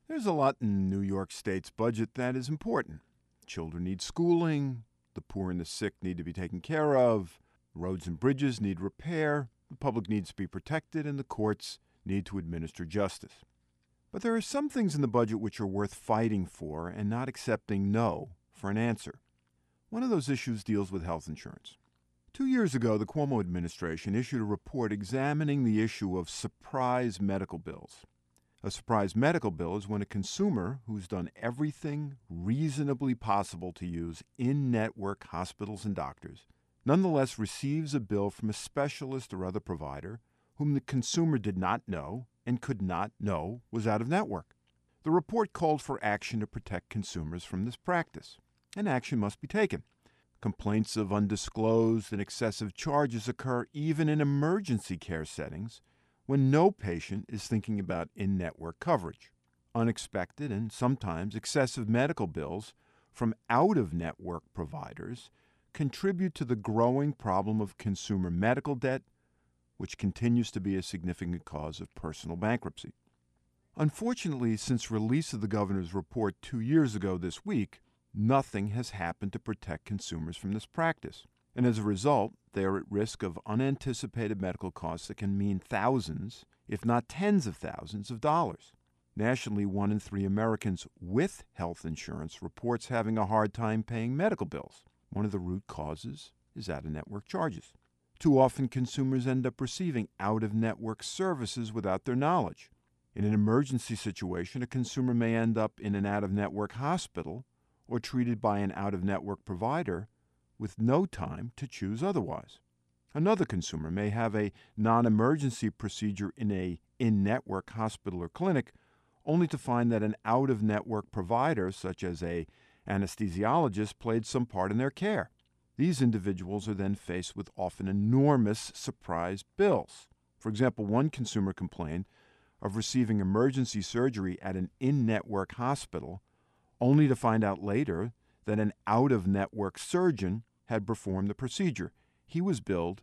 There's a lot in New York State's budget that is important. Children need schooling, the poor and the sick need to be taken care of, roads and bridges need repair, the public needs to be protected, and the courts need to administer justice. But there are some things in the budget which are worth fighting for and not accepting no for an answer. One of those issues deals with health insurance. 2 years ago, the Cuomo administration issued a report examining the issue of surprise medical bills. A surprise medical bill is when a consumer who's done everything reasonably possible to use in-network hospitals and doctors nonetheless receives a bill from a specialist or other provider whom the consumer did not know and could not know was out of network. The report called for action to protect consumers from this practice, and action must be taken. Complaints of undisclosed and excessive charges occur even in emergency care settings when no patient is thinking about in-network coverage. Unexpected and sometimes excessive medical bills from out-of-network providers contribute to the growing problem of consumer medical debt, which continues to be a significant cause of personal bankruptcy. Unfortunately, since release of the governor's report 2 years ago this week, nothing has happened to protect consumers from this practice. And as a result, they are at risk of unanticipated medical costs that can mean thousands, if not tens of thousands of dollars. Nationally, 1 in 3 Americans with health insurance reports having a hard time paying medical bills. One of the root causes is out-of-network charges. Too often, consumers end up receiving out-of-network services without their knowledge. In an emergency situation, a consumer may end up in an out-of-network hospital or treated by an out-of-network provider with no time to choose otherwise. Another consumer may have a non-emergency procedure in a in-network hospital or clinic, only to find that an out-of-network provider, such as a anesthesiologist, played some part in their care. These individuals are then faced with often enormous surprise bills. For example, one consumer complained of receiving emergency surgery at an in-network hospital, only to find out later that an out-of-network surgeon had performed the procedure. He was billed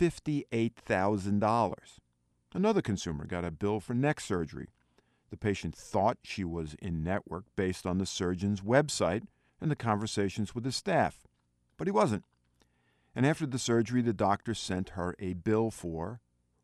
$58,000. Another consumer got a bill for neck surgery. The patient thought she was in network based on the surgeon's website and the conversations with his staff, but he wasn't. And after the surgery, the doctor sent her a bill for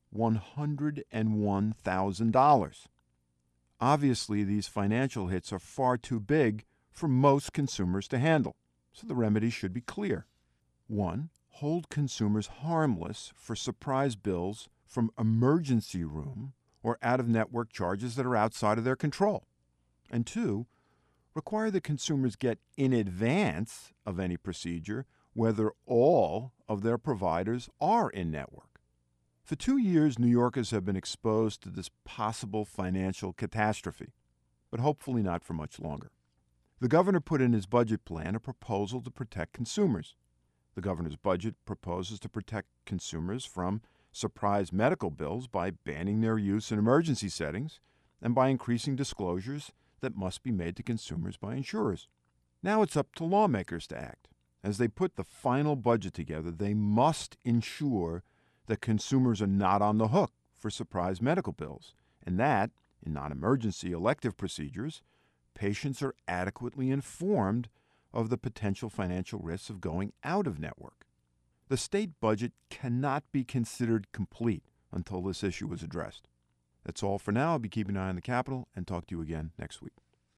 $101,000. Obviously, these financial hits are far too big for most consumers to handle, so the remedy should be clear. 1. Hold consumers harmless for surprise bills from emergency room or out-of-network charges that are outside of their control. And 2. Require that consumers get in advance of any procedure whether all of their providers are in-network. For 2 years, New Yorkers have been exposed to this possible financial catastrophe, but hopefully not for much longer. The governor put in his budget plan a proposal to protect consumers. The governor's budget proposes to protect consumers from surprise medical bills by banning their use in emergency settings and by increasing disclosures that must be made to consumers by insurers. Now it's up to lawmakers to act. As they put the final budget together, they must ensure that consumers are not on the hook for surprise medical bills, and that, in non-emergency elective procedures, patients are adequately informed of the potential financial risks of going out of network. The state budget cannot be considered complete until this issue is addressed. That's all for now. I'll be keeping an eye on the Capitol and talk to you again next week.